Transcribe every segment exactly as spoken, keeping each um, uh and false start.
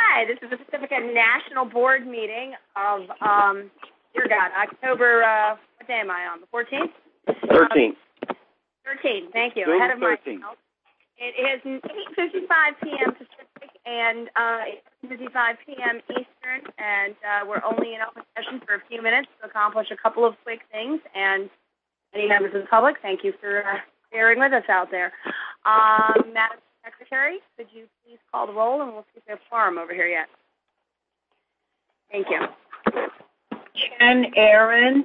Hi, this is the Pacifica National Board meeting of, um, dear God, October, uh, what day am I on, the fourteenth? thirteenth. Um, thirteenth, thank you. June Ahead of thirteenth. myself. It is eight fifty-five p.m. Pacific and uh, eight fifty-five p.m. Eastern, and uh, we're only in open session for a few minutes to accomplish a couple of quick things. And any members of the public, thank you for uh, bearing with us out there. Um, Madam Secretary, could you please call the roll, and we'll see if there's a quorum over here yet. Thank you. Chen Aaron.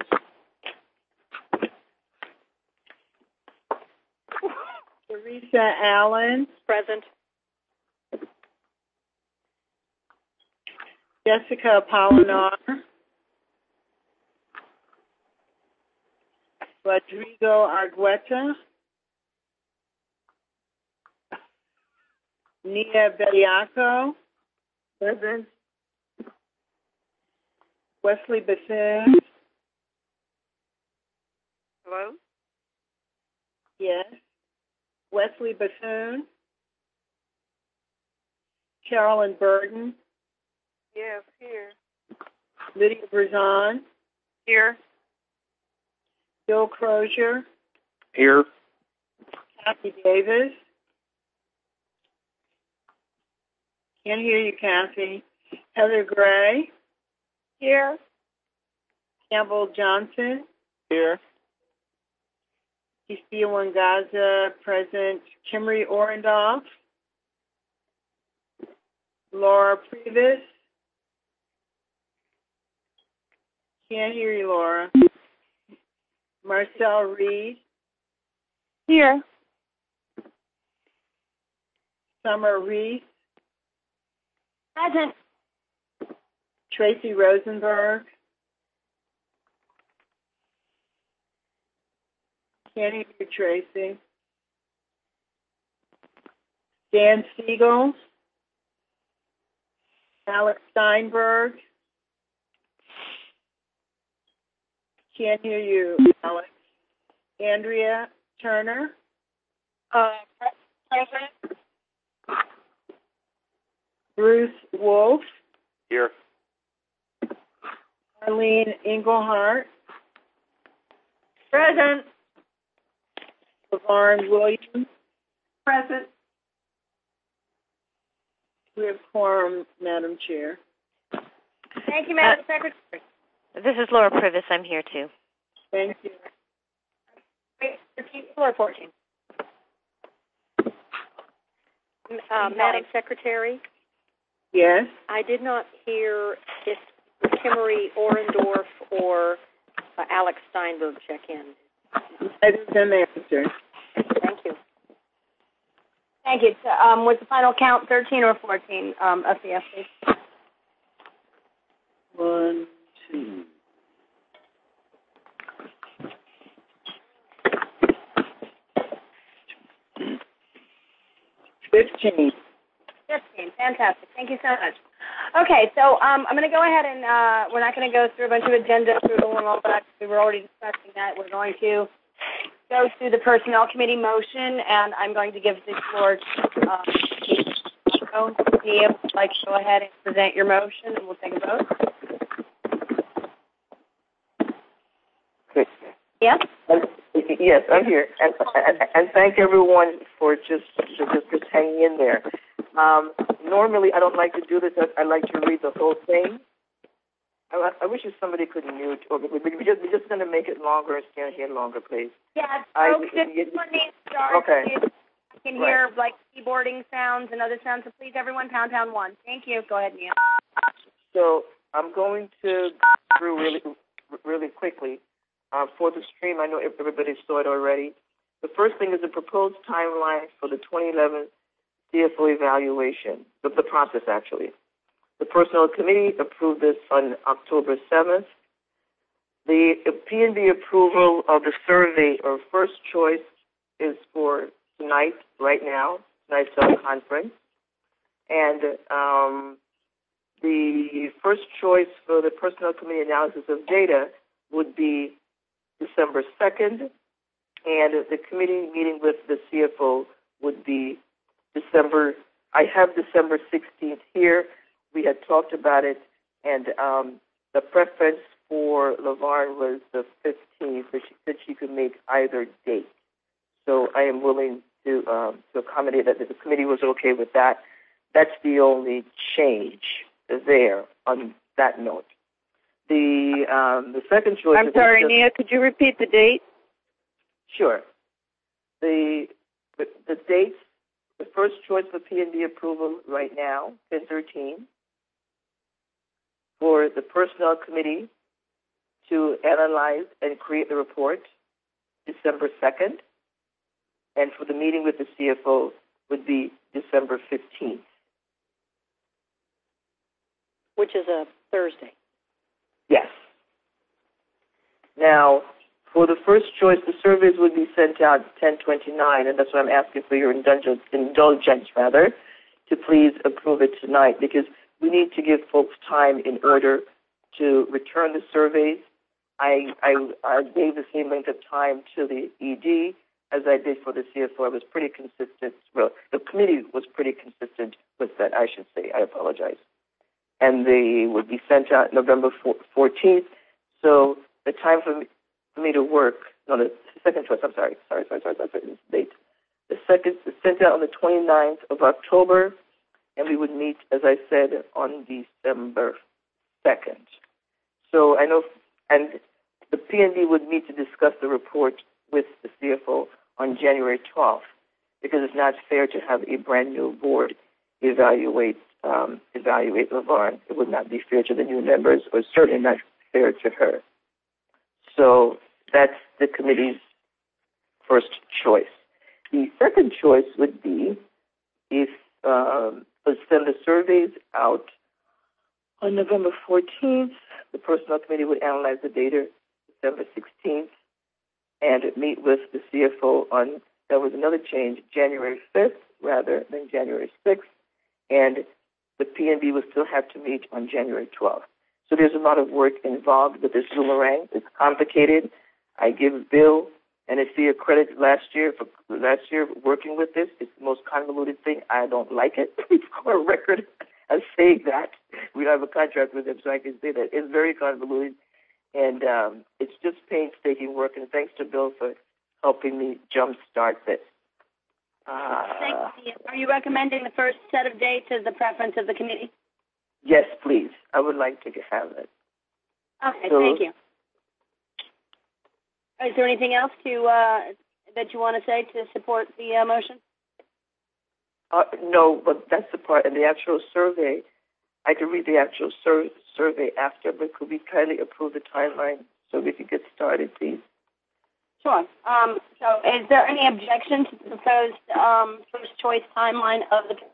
Teresa Allen. Present. Jessica Apolinar. Rodrigo Argueta. Nia Bediaco. Present. Wesley Bethune. Hello? Yes. Wesley Bethune. Carolyn Burton. Yes, here. Lydia Brazon. Here. Bill Crozier. Here. Kathy Davis. Can't hear you, Kathy. Heather Gray. Here. Campbell Johnson. Here. Cecilia Wangaza, present. Kimry Orendoff. Laura Previs. Can't hear you, Laura. Marcel Reed. Here. Summer Reese. Present. Tracy Rosenberg. Can't hear you, Tracy. Dan Siegel. Alex Steinberg. Can't hear you, Alex. Andrea Turner. Uh, present. Bruce Wolf. Here. Arlene Engelhardt. Present. LaVarn Williams. Present. We have quorum, Madam Chair. Thank you, Madam uh, Secretary. This is Laura Privis. I'm here, too. Thank you. thirteen or fourteen? Uh, Madam Secretary? Yes? I did not hear if Kimmery Orendorf or uh, Alex Steinberg check in. I didn't answer. Thank you. Thank you. So, um, was the final count thirteen or fourteen um, of the F C? One, two. Fifteen. Fifteen. Fantastic. Thank you so much. Okay, so um, I'm going to go ahead and uh, we're not going to go through a bunch of agenda approval and all that. We were already discussing that. We're going to go through the Personnel Committee motion, and I'm going to give the floor to uh, Neil. Would like to go ahead and present your motion, and we'll take a vote. Good. Yes? Yes, I'm here. And, and, and thank everyone for just, just, just hanging in there. Um, normally, I don't like to do this. I, I like to read the whole thing. I, I wish if somebody could mute, or we, we just, we're just going to make it longer and stand here longer, please. Yeah, I, folks, if it, someone needs to start, okay. I can Right. hear, like, keyboarding sounds and other sounds, so please, everyone, pound, pound one. Thank you. Go ahead, Neil. So I'm going to go through really, really quickly. Uh, for the stream, I know everybody saw it already. The first thing is the proposed timeline for the twenty eleven C F O evaluation, the, the process actually. The Personnel Committee approved this on October seventh. The P and B approval of the survey or first choice is for tonight, right now, tonight's conference. And um, the first choice for the Personnel Committee analysis of data would be December second, and the committee meeting with the C F O would be December, I have December sixteenth here. we had talked about it, and um, the preference for LaVarn was the fifteenth, but she said she could make either date. So I am willing to um, to accommodate that. The committee was okay with that. That's the only change there on that note. The um, the second choice. I'm sorry, Nia, could you repeat the date? Sure. The, the the dates. The first choice for P and D approval right now, ten thirteen. For the Personnel Committee to analyze and create the report, December second. And for the meeting with the C F O would be December fifteenth. Which is a Thursday. Yes. Now, for the first choice, the surveys would be sent out ten twenty-nine, and that's why I'm asking for your indulgence, indulgence rather, to please approve it tonight, because we need to give folks time in order to return the surveys. I, I, I gave the same length of time to the E D as I did for the C F O. I was pretty consistent. Well, the committee was pretty consistent with that, I should say. I apologize. And they would be sent out November fourteenth. So the time for me, for me to work, no, the second choice, I'm sorry, sorry, sorry, sorry, that's the date. The second is sent out on the twenty-ninth of October, and we would meet, as I said, on December second. So I know, and the P and D would meet to discuss the report with the C F O on January twelfth, because it's not fair to have a brand new board evaluate um, evaluate LaVarn. It would not be fair to the new members, or certainly not fair to her. So that's the committee's first choice. The second choice would be if um, let's send the surveys out on November fourteenth. The Personnel Committee would analyze the data December sixteenth and meet with the C F O on, there was another change, January fifth rather than January sixth, and the P and B will still have to meet on January twelfth. So there's a lot of work involved with this boomerang. It's complicated. I give Bill and Athea credit last year for last year working with this. It's the most convoluted thing. I don't like it. For a record, I'm saying that. We don't have a contract with them, so I can say that. It's very convoluted, and um, it's just painstaking work, and thanks to Bill for helping me jumpstart this. Uh, Thank you. Are you recommending the first set of dates as the preference of the committee? Yes, please. I would like to have it. Okay, So, thank you. Is there anything else to uh, that you want to say to support the uh, motion? Uh, no, but that's the part. And the actual survey, I can read the actual sur- survey after, but could we kindly approve the timeline so we can get started, please? Sure. Um, so is there any objection to the proposed um, first choice timeline of the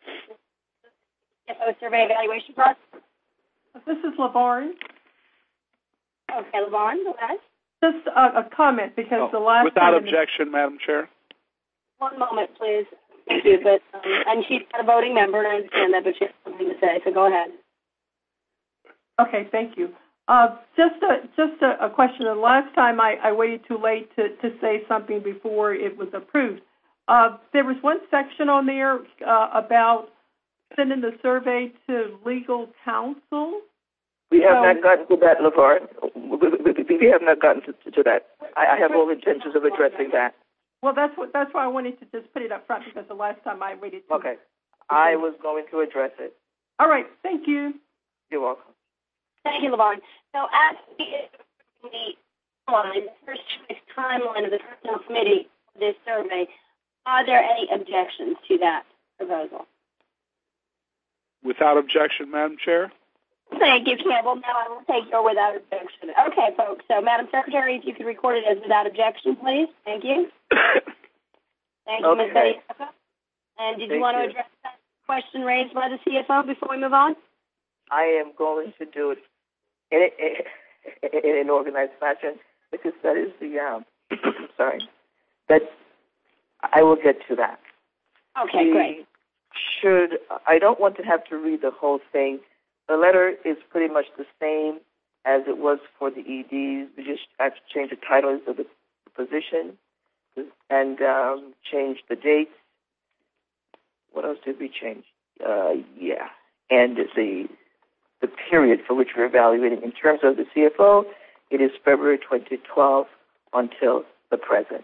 C F O survey evaluation process? This is LaVarn. Okay, LaVarn, go ahead. Just a, a comment, because Oh, the last without time... objection, Madam Chair. One moment, please. Thank you. But um, and she's not a voting member, and I understand that, but she has something to say, so go ahead. Okay, thank you. Uh, just a, just a, a question. The last time I, I waited too late to, to say something before it was approved. Uh, there was one section on there uh, about sending the survey to legal counsel. We have So- not gotten to that, LaVarn. We, we have not gotten to, to that. I, I have all intentions of addressing that. Well, that's what that's why I wanted to just put it up front, because the last time I waited too Okay. I was going to address it. All right, thank you. You're welcome. Thank you, LaVarn. So as the, the timeline, the first choice timeline of the Personnel Committee for this survey, are there any objections to that proposal? Without objection, Madam Chair. Thank you, Campbell. Now I will take your without objection. Okay, folks. So, Madam Secretary, if you could record it as without objection, please. Thank you. Thank you, Miz Okay. Betty. And did Thank you want to you. address that question raised by the C F O before we move on? I am going to do it in, in, in an organized fashion, because that is the, um, sorry, that I will get to that. Okay, We great. Should, I don't want to have to read the whole thing. The letter is pretty much the same as it was for the E Ds. We just have to change the titles of the position and um, change the dates. What else did we change? Uh, yeah, and the the period for which we're evaluating. In terms of the C F O, it is February twenty twelve until the present.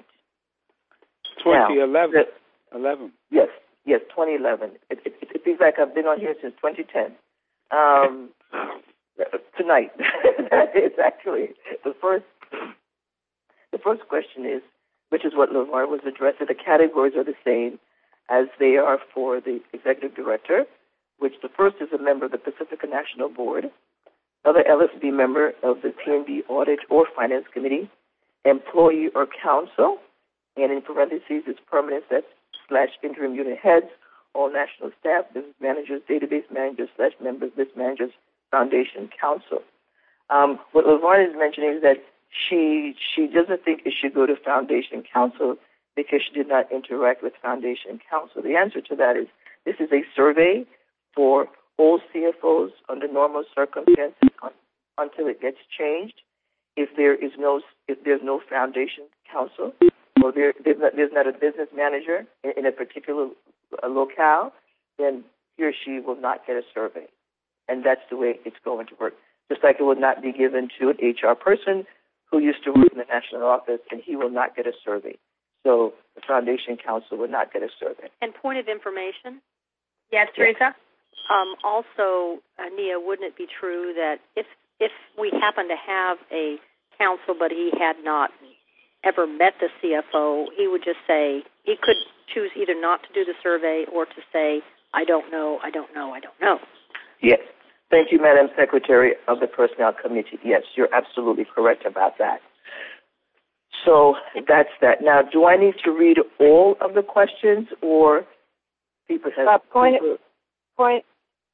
twenty eleven. Now, eleven. Yes, yes, twenty eleven. It, it, it feels like I've been on here since twenty ten. Um, tonight. That is actually the first. The first question is, which is what LeVar was addressing. The categories are the same as they are for the executive director, which the first is a member of the Pacifica National Board, other L S B member of the P N B Audit or Finance Committee, employee or counsel, and in parentheses is permanent set slash interim unit heads, all national staff, business managers, database managers slash members, list managers, foundation counsel. Um, what LeVar is mentioning is that she she doesn't think it should go to foundation counsel because she did not interact with foundation counsel. The answer to that is this is a survey for all C F Os under normal circumstances until it gets changed. If there is no if there's no foundation counsel, or there, there's, not, there's not a business manager in, in a particular uh, locale, then he or she will not get a survey. And that's the way it's going to work. Just like it will not be given to an H R person who used to work in the national office, and he will not get a survey. So the foundation counsel will not get a survey. And point of information? Yes, Teresa? Um, also, uh, Nia, wouldn't it be true that if if we happen to have a counsel but he had not ever met the C F O, he would just say, he could choose either not to do the survey or to say, I don't know, I don't know, I don't know. Yes. Thank you, Madam Secretary of the Personnel Committee. Yes, you're absolutely correct about that. So that's that. Now, do I need to read all of the questions, or people have... Uh, point, people, point,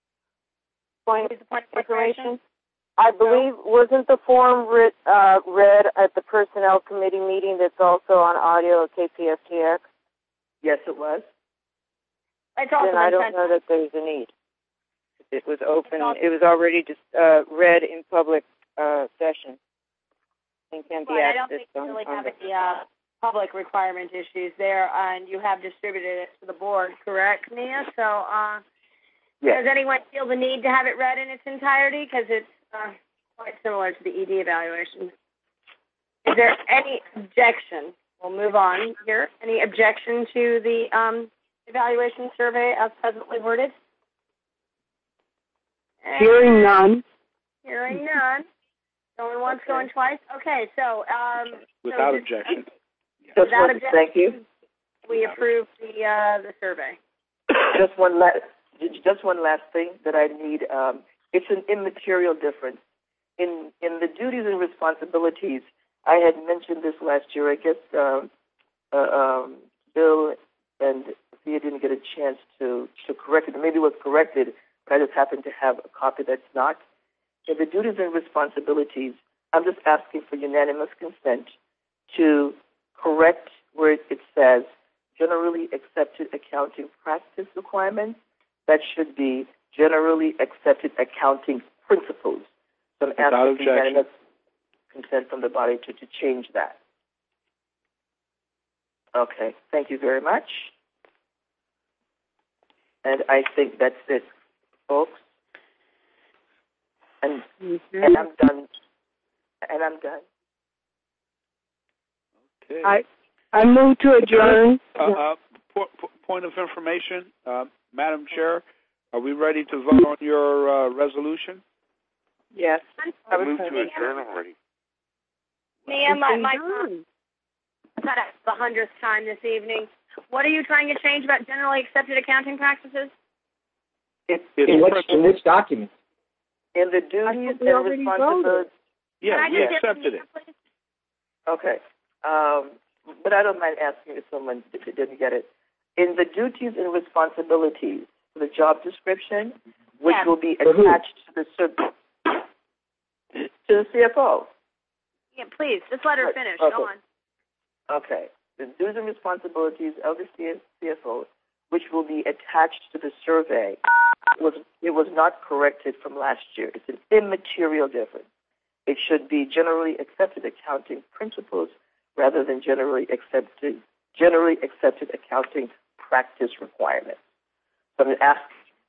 point, point of information. I believe, wasn't the form read, uh, read at the Personnel Committee meeting that's also on audio at K P F T X? Yes, it was. It's also Then I don't sent- know that there's a need. It was open. It was already just uh, read in public uh, session. And can be Right, I don't accessed think you on, really on have the, any uh, public requirement issues there, and you have distributed it to the board, correct, Nia? So uh, Yes. does anyone feel the need to have it read in its entirety? Because it's uh, quite similar to the E D evaluation. Is there any objection? We'll move on here. Any objection to the um, evaluation survey as presently worded? Hearing none. Hearing none. Going once, Okay. going twice. Okay, so um, Without so just, objection. Just Without one, objection. thank you. we approve the uh, the survey. Just one last, just one last thing that I need. Um, it's an immaterial difference in in the duties and responsibilities. I had mentioned this last year. I guess um, uh, um, Bill and Thea didn't get a chance to to correct it. Maybe it was corrected, but I just happen to have a copy that's not. In the duties and responsibilities, I'm just asking for unanimous consent to correct where it says generally accepted accounting practice requirements. That should be generally accepted accounting principles. So I'm Without asking objection. for unanimous consent from the body to, to change that. Okay, thank you very much. And I think that's it, folks. And Mm-hmm. and I'm done. And I'm done. Okay. I I move to adjourn. Uh, uh, po- po- point of information, uh, Madam Chair, are we ready to vote on your uh, resolution? Yes. I was Move gonna- to adjourn already. Mia, my, my Adjourn. cut out the hundredth time this evening. What are you trying to change about generally accepted accounting practices? It's It's in, principle. In which document? in the I duties thought we and already responsibilities. Yeah, Can I we just get accepted Mia, it. please? Okay. Um, but I don't mind asking if someone if they didn't get it. In the duties and responsibilities for the job description, which Yes. will be For who? attached to the sur- to the C F O. Yeah, please, just let her Right, finish. okay. Go on. Okay. The duties and responsibilities of the C F O, which will be attached to the survey, was it was not corrected from last year. It's an immaterial difference. It should be generally accepted accounting principles rather than generally accepted generally accepted accounting practice requirements. So I'm asked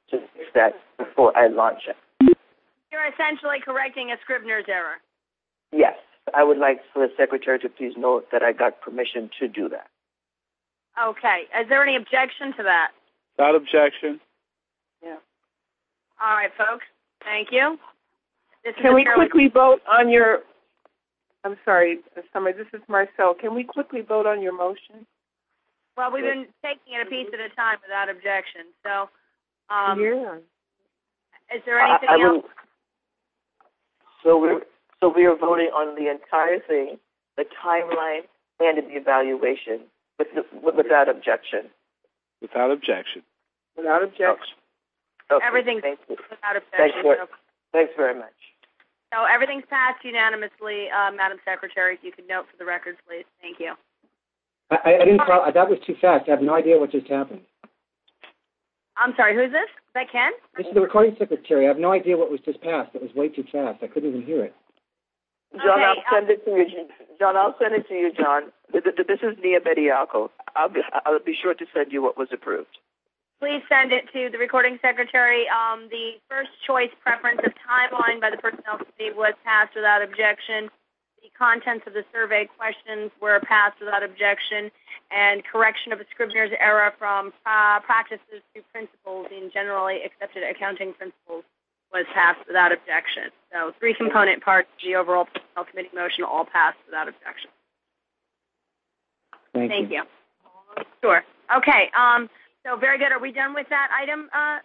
to fix that before I launch it. You're essentially correcting a Scribner's error. Yes, I would like for the secretary to please note that I got permission to do that. Okay. Is there any objection to that? Without objection. Yeah. All right, folks. Thank you. This Can we fairly... quickly vote on your, I'm sorry, Summer, this is Marcel. Can we quickly vote on your motion? Well, we've been taking it a piece at a time without objection. So, um, yeah. Is there anything I, I else? So we're so we are voting on the entire thing, the timeline, and the evaluation, with, without objection. Without objection. Without objection. Okay. Everything's Thank you. without objection. Thanks, for, so, thanks very much. so everything's passed unanimously, uh, Madam Secretary. If you could note for the records, please. Thank you. I, I didn't follow. That was too fast. I have no idea what just happened. I'm sorry, who's this? Is that Ken? This is the recording secretary. I have no idea what was just passed. It was way too fast. I couldn't even hear it. John, Okay, I'll send it to you. John, I'll send it to you, John. This is Nia Bediaco. I'll be, I'll be sure to send you what was approved. Please send it to the recording secretary. Um, the first choice preference of timeline by the Personnel Committee was passed without objection. The contents of the survey questions were passed without objection, and correction of a Scribner's error from uh, practices to principles in generally accepted accounting principles was passed without objection. So three component parts of the overall Personnel Committee motion all passed without objection. Thank, Thank you. you. Sure. Okay. Um, so very good. Are we done with that item? Uh,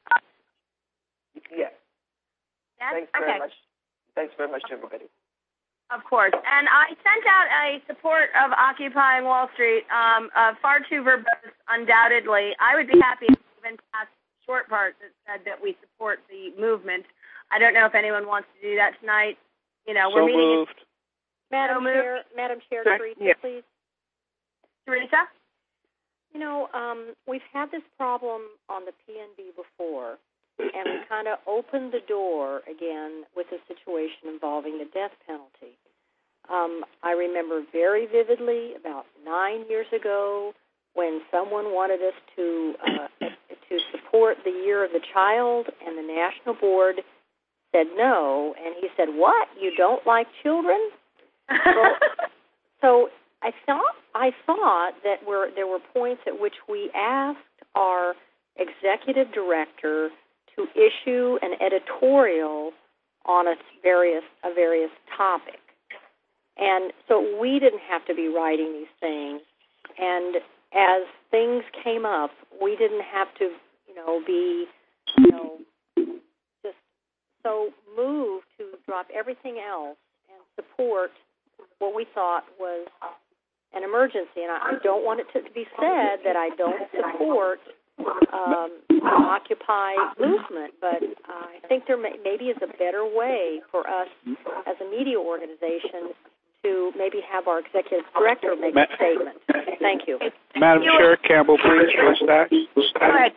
Yes. yes? Thanks very okay. much. Thanks very much, everybody. Of course. And I sent out a support of Occupying Wall Street, um, uh, far too verbose, undoubtedly. I would be happy if we even passed the short part that said that we support the movement. I don't know if anyone wants to do that tonight. You know, we're So meeting. moved. Madam So Chair, Madam Chair, Sure. Teresa, Yeah. please. Teresa? You know, um, we've had this problem on the P N B before, and we kind of opened the door again with a situation involving the death penalty. Um, I remember very vividly about nine years ago when someone wanted us to uh, to support the Year of the Child, and the National Board said no, and he said, "What? You don't like children?" Well, so I thought I thought that were there were points at which we asked our executive director to issue an editorial on a various a various topic, and so we didn't have to be writing these things. And as things came up, we didn't have to, you know, be, you know, just so moved to drop everything else and support what we thought was an emergency. And I, I don't want it to be said that I don't support um, the Occupy movement, but I think there may, maybe is a better way for us as a media organization to maybe have our executive director make Ma- a statement. Thank you. Madam Chair, Campbell, please, first that. Go ahead.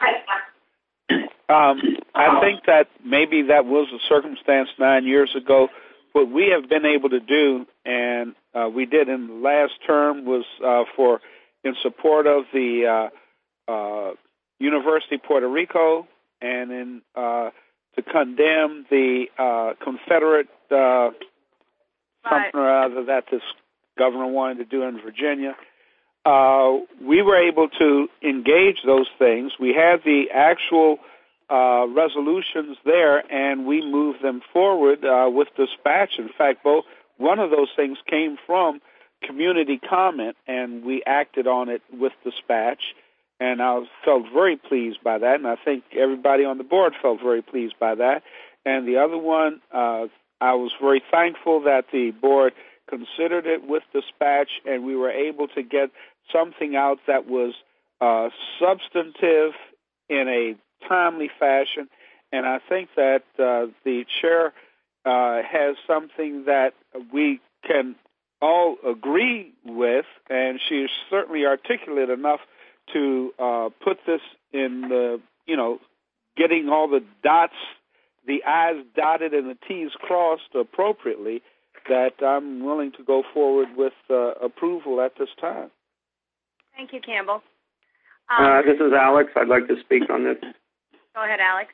Um, I think that maybe that was a circumstance nine years ago. What we have been able to do, and uh, we did in the last term, was uh, for in support of the uh, uh, University of Puerto Rico, and in uh, to condemn the uh, Confederate uh, something or other that this governor wanted to do in Virginia. Uh, we were able to engage those things. We had the actual uh, resolutions there, and we moved them forward uh, with dispatch. In fact, both one of those things came from community comment, and we acted on it with dispatch. And I felt very pleased by that, and I think everybody on the board felt very pleased by that. And the other one, uh, I was very thankful that the board considered it with dispatch, and we were able to get something out that was uh, substantive in a timely fashion. And I think that uh, the chair uh, has something that we can all agree with, and she is certainly articulate enough to uh, put this in the, you know, getting all the dots, the I's dotted and the T's crossed appropriately, that I'm willing to go forward with uh, approval at this time. Thank you, Campbell. Um, Uh, this is Alex. I'd like to speak on this. Go ahead, Alex.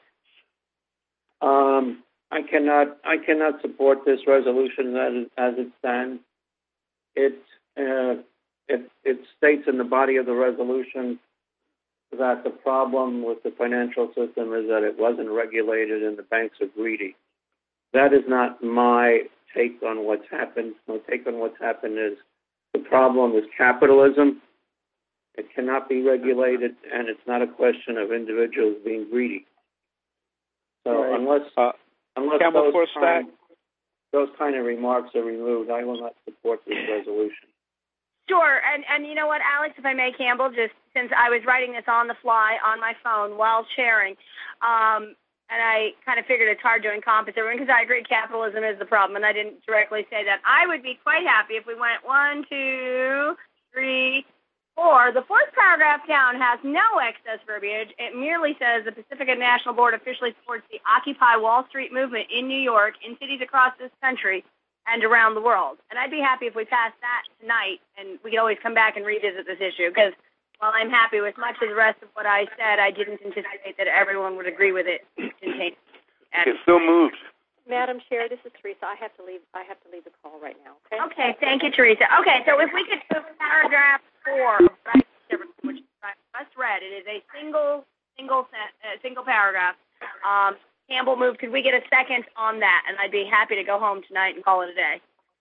Um, I cannot, I cannot support this resolution as, as it stands. It, uh, it, it states in the body of the resolution that the problem with the financial system is that it wasn't regulated and the banks are greedy. That is not my take on what's happened. My take on what's happened is the problem is capitalism. It cannot be regulated, and it's not a question of individuals being greedy. So right. unless uh, unless Campbell, those for kind, those kind of remarks are removed, I will not support this resolution. Sure, and and you know what, Alex, if I may, Campbell, just since I was writing this on the fly on my phone while chairing, um, and I kind of figured it's hard to encompass everyone because I agree capitalism is the problem, and I didn't directly say that. I would be quite happy if we went one, two, three, four. The fourth paragraph down has no excess verbiage. It merely says the Pacifica National Board officially supports the Occupy Wall Street movement in New York, in cities across this country, and around the world. And I'd be happy if we passed that tonight, and we could always come back and revisit this issue, because while I'm happy with much of the rest of what I said, I didn't anticipate that everyone would agree with it. It still moves. Madam Chair, this is Teresa. I have to leave. I have to leave the call right now. Okay. Okay. Thank you, Teresa. Okay. So if we could move paragraph four, right, which I just read, it is a single, single, uh, single paragraph. Um, Campbell moved. Could we get a second on that? And I'd be happy to go home tonight and call it a day.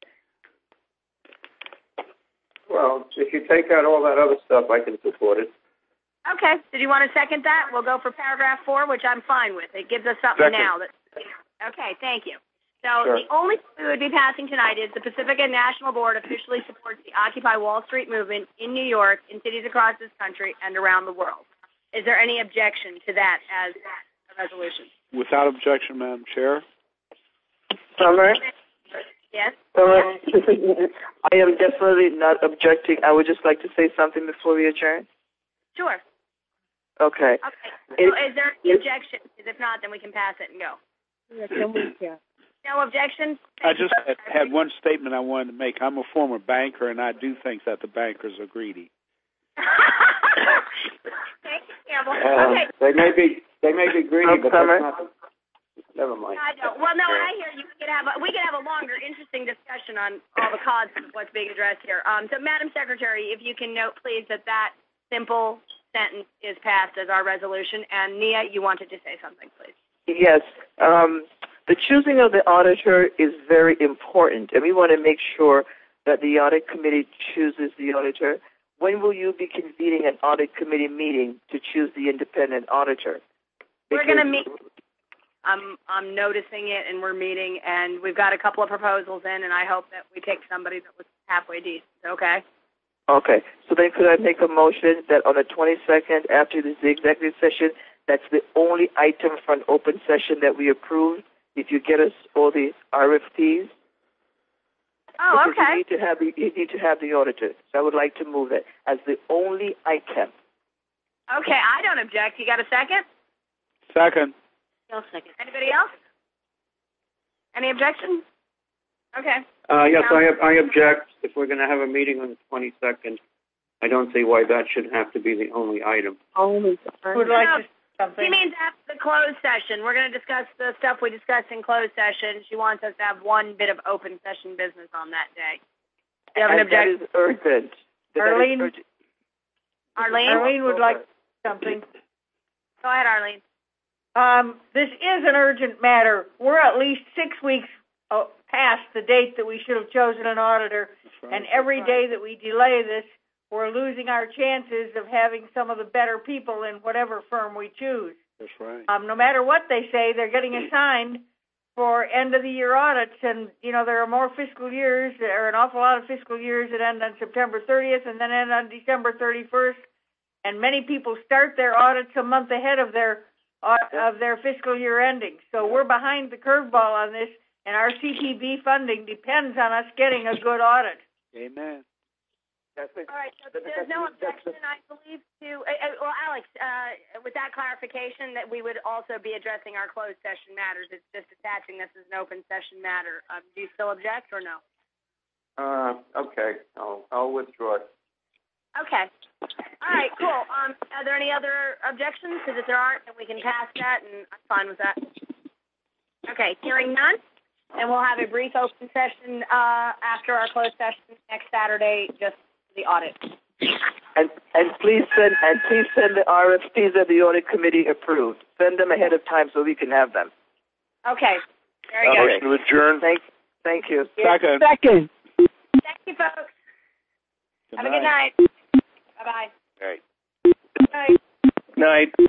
Well, if you take out all that other stuff, I can support it. Okay. Did you want to second that? We'll go for paragraph four, which I'm fine with. It gives us something Second. now. That, okay. Thank you. So Sure. the only thing we would be passing tonight is the Pacifica National Board officially supports the Occupy Wall Street movement in New York, in cities across this country, and around the world. Is there any objection to that as a resolution? Without objection, Madam Chair. Summer? Yes? Summer? I am definitely not objecting. I would just like to say something before we adjourn. Sure. Okay. Okay. So It- is there any objection? Because if not, then we can pass it and go. No objection? I just had, had one statement I wanted to make. I'm a former banker, and I do think that the bankers are greedy. Thank you, Campbell. Uh, Okay. They may be, they may be greedy, but Summer? that's not. Never mind. I don't. Well, no, I hear you. We could have a, we could have a longer, interesting discussion on all the causes of what's being addressed here. Um, so, Madam Secretary, if you can note, please, that that simple sentence is passed as our resolution. And Nia, you wanted to say something, please. Yes. Um, the choosing of the auditor is very important, and we want to make sure that the audit committee chooses the auditor. When will you be convening an audit committee meeting to choose the independent auditor? We're going to meet. I'm I'm noticing it, and we're meeting, and we've got a couple of proposals in, and I hope that we pick somebody that was halfway decent. Okay. Okay. So then, could I make a motion that on the twenty-second, after this executive session, that's the only item for an open session that we approve? If you get us all the R F Ps. Oh, because okay. You need to have the you need to have the auditor. So I would like to move it as the only item. Okay, I don't object. You got a second? Second. I'll second. Anybody else? Any objections? Okay. Uh, yes, I, I object. If we're going to have a meeting on the twenty-second, I don't see why that should have to be the only item. Only. Would like No, to something. She means after the closed session. We're going to discuss the stuff we discussed in closed session. She wants us to have one bit of open session business on that day. Do you have an And that objection? is urgent. That Arlene? is urgent. Arlene? Arlene would like something. Go ahead, Arlene. Um, this is an urgent matter. We're at least six weeks uh, past the date that we should have chosen an auditor, Right. and every day that we delay this, we're losing our chances of having some of the better people in whatever firm we choose. That's right. Um, no matter what they say, they're getting assigned for end-of-the-year audits, and, you know, there are more fiscal years, there are an awful lot of fiscal years that end on September thirtieth and then end on December thirty-first, and many people start their audits a month ahead of their of their fiscal year ending. So we're behind the curveball on this, and our C P B funding depends on us getting a good audit. Amen. That's it. All right, so there's no objection, I believe, to, uh, uh, well, Alex, uh, with that clarification, that we would also be addressing our closed session matters. It's just attaching this as an open session matter. Um, do you still object or no? Uh, okay, I'll, I'll withdraw it. Okay. All right, cool. Um, are there any other objections? Because if there aren't, then we can pass that, and I'm fine with that. Okay, hearing none, and we'll have a brief open session uh, after our closed session next Saturday, just for the audit. And and please send and please send the R F Ps that the audit committee approved. Send them ahead of time so we can have them. Okay. Very Uh, good. motion to adjourn. Thank thank you. Second. Second. Thank you, folks. Good Have a night. good night. Bye-bye. Right. Bye. Night.